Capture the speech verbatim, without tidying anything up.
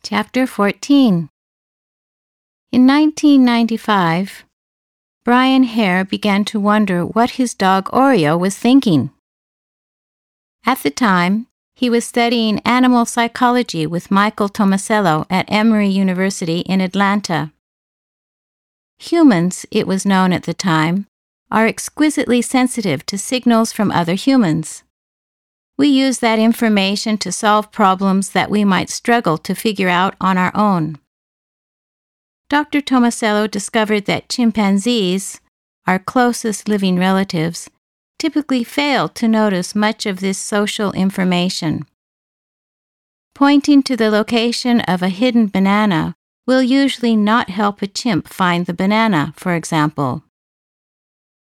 Chapter fourteen. In nineteen ninety-five, Brian Hare began to wonder what his dog Oreo was thinking. At the time, he was studying animal psychology with Michael Tomasello at Emory University in Atlanta. Humans, it was known at the time, are exquisitely sensitive to signals from other humans. We use that information to solve problems that we might struggle to figure out on our own. Doctor Tomasello discovered that chimpanzees, our closest living relatives, typically fail to notice much of this social information. Pointing to the location of a hidden banana will usually not help a chimp find the banana, for example.